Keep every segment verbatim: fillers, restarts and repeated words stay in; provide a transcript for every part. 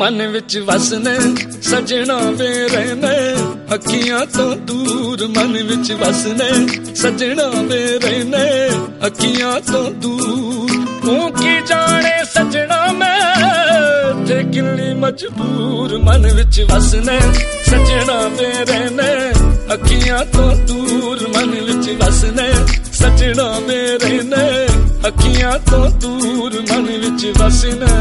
मन विच वसने सजना मेरे ने अखियां तो दूर मन विच वसने सजना मेरे ने अखियां तो दूर तू की जाने सजना मैं थे किन्नी मजबूर मन विच वसने सजना मेरे ने अखियां तो दूर मन विच वसने सजना मेरे ने अखियां तो दूर मन विच वसने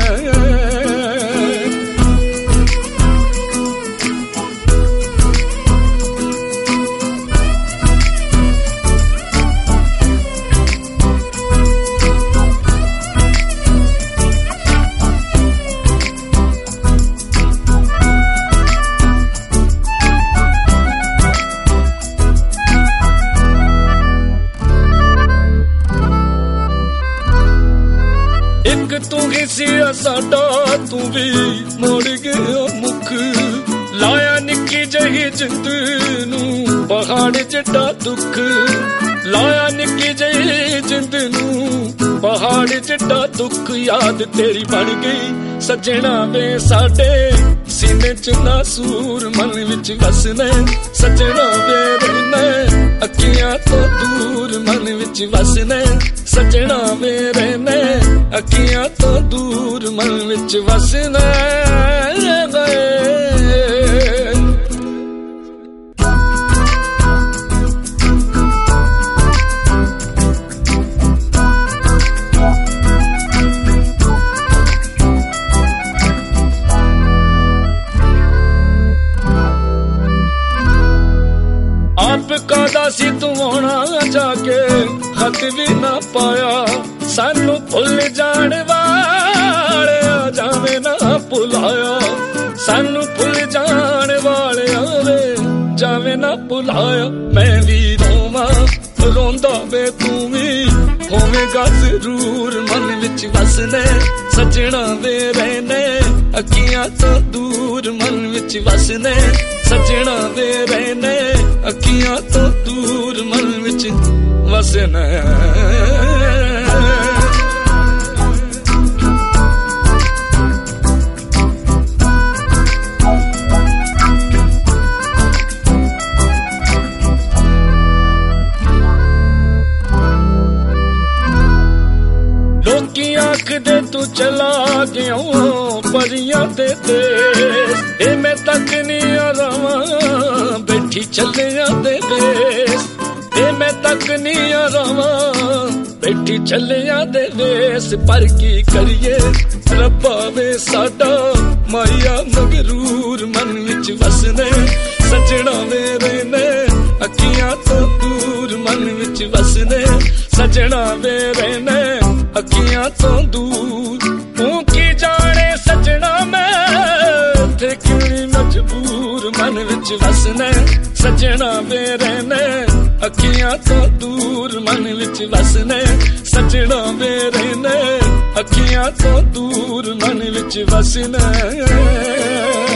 एक तू ही सी साडा तू भी मोड़ गया मुख लाया निक्की जही जिंद नू पहाड़ जिड्डा दुख लाया निक्की जही जिंद नू पहाड़ जिड्डा दुख याद तेरी बन गई सजना वे साडे सीने च नासूर मन विच वसने सजना वे रहने अखियां तो दूर मन विच वसने सजना वे रहने अखियां तो दूर मन विच वसने गए आप कादा सी तू आना जाके खत भी ना पाया सानू भुल जाने वाले जावे ना भुलाया सानू भुल जाने वाले आवे जावे ना भुलाया मैं भी रोवा रोंदा वे तू भी होवेगा जरूर मन विच वसने सजना वे रहने अखियां तो दूर मन विच वसने सजना वे रहने अखियां तो दूर मन विच वसने लोकी आख दे तू चला गया परियां दे देश ए मैं तक नहीं आरामा बैठी चलिया दे देश ए मैं तक नहीं आरामा बैठी चलिया दे देश पर की करिए रब्बा वे साडा माया मगरूर मन विच वसने सजना मेरे ने अखियां तो दूर मन विच वसने सजना मेरे ने अखियां तो दूर तू की जाने सजना मैं थे किन्नी मजबूर मन विच वसने सजना मेरे ने अखियां तो दूर मन विच वसने सजना मेरे ने अखियां तो दूर मन विच वसने